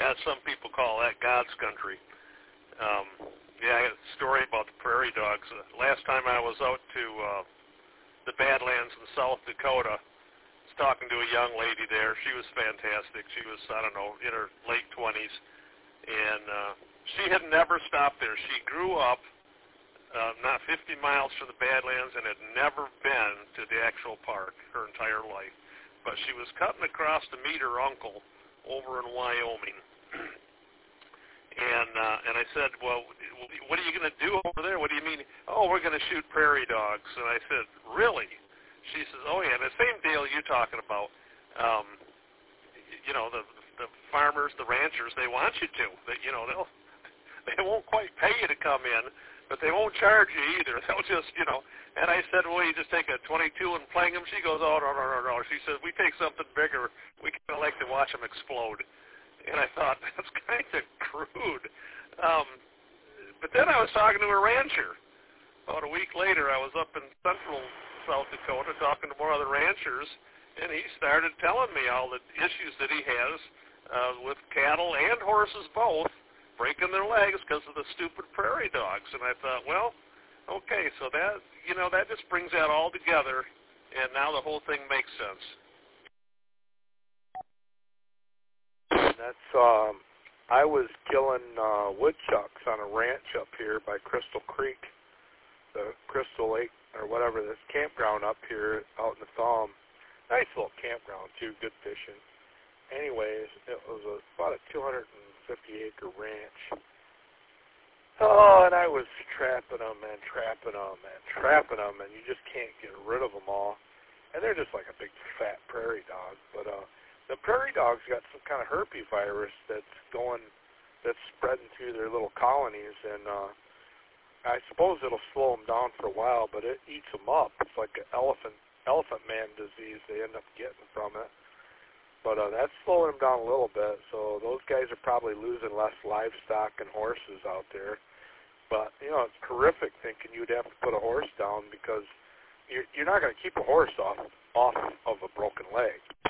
Yeah, some people call that God's country. Yeah, I got a story about the prairie dogs. Last time I was out to the Badlands in South Dakota, I was talking to a young lady there. She was fantastic. She was, I don't know, in her late 20s. And she had never stopped there. She grew up not 50 miles from the Badlands and had never been to the actual park her entire life. But she was cutting across to meet her uncle over in Wyoming. And I said, well, what are you going to do over there? What do you mean? Oh, we're going to shoot prairie dogs. And I said, really? She says, oh, yeah, the same deal you're talking about. You know, the farmers, the ranchers, they want you to. They won't quite pay you to come in, but they won't charge you either. They'll just, And I said, well, you just take a 22 and plang them? She goes, oh, no. She says, we take something bigger. We kind of like to watch them explode. And I thought, that's kind of crude. But then I was talking to a rancher. About a week later, I was up in central South Dakota talking to more other ranchers, and he started telling me all the issues that he has with cattle and horses both, breaking their legs because of the stupid prairie dogs. And I thought, well, okay, so that, that just brings that all together, and now the whole thing makes sense. That's, I was killing woodchucks on a ranch up here by Crystal Creek, the Crystal Lake, or whatever, this campground up here out in the Thumb. Nice little campground, too, good fishing. Anyways, it was about a 250-acre ranch. Oh, and I was trapping them, and you just can't get rid of them all. And they're just like a big, fat prairie dog. But the prairie dogs got some kind of herpesvirus that's spreading through their little colonies, and I suppose it'll slow them down for a while, but it eats them up. It's like an elephant man disease they end up getting from it. But that's slowing them down a little bit, so those guys are probably losing less livestock and horses out there. But, it's horrific thinking you'd have to put a horse down because you're not going to keep a horse off of a broken leg.